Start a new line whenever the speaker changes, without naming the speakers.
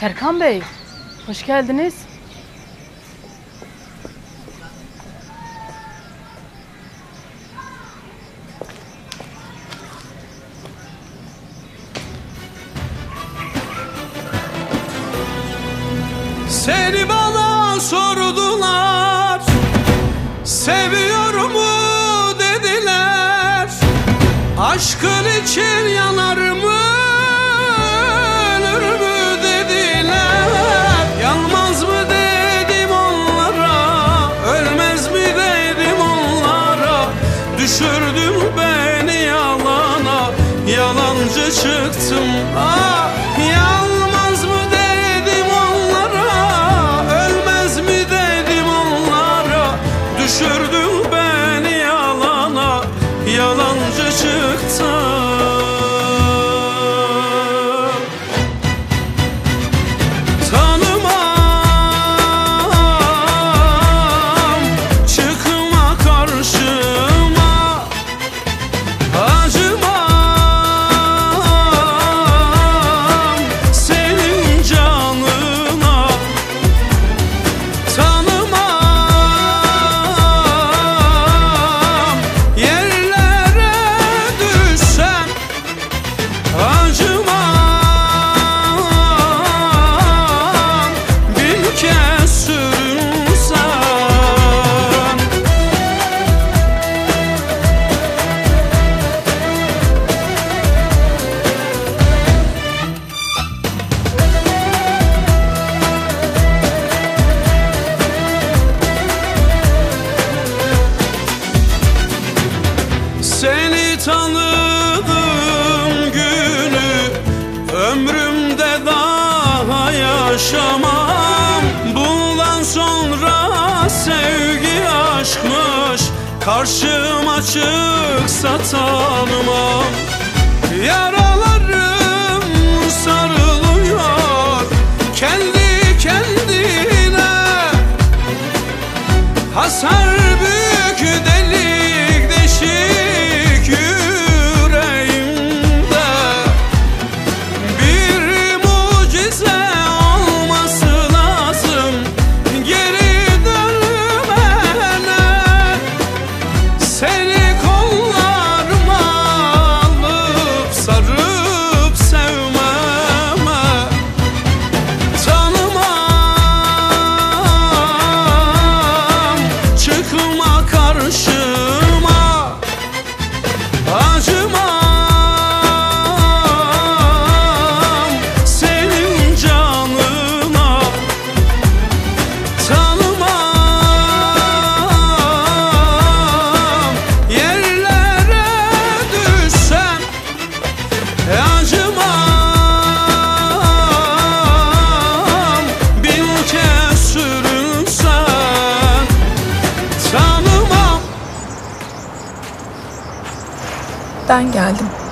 Serkan Bey, hoş geldiniz.
Seni bana sordular, seviyor mu dediler. Aşkın için yanar mı, ölür mü dediler. Yanmaz mı dedim onlara, ölmez mi dedim onlara. Düşürdün beni yalana, yalancı çıktım. Ah, yanmaz mı dedim onlara, ölmez mi dedim onlara. Düşürdün beni yalana, yalancı çıktım. Seni tanıdığım günü ömrümde daha yaşamam. Bundan sonra sevgi aşkmış, karşıma çıksa tanımam. Yaralarım sarılıyor kendi kendine, hasar büyük delik deşik yüreğimde. Bir mucize olması lazım geri dönmene. Seni kollarıma alıp sarıp sevmeme. Tanımam, çıkma karşıma, acımam senin canına. Tanımam, yerlere düşsem acımam. Bin kez sürünsen tanımam.
Ben geldim.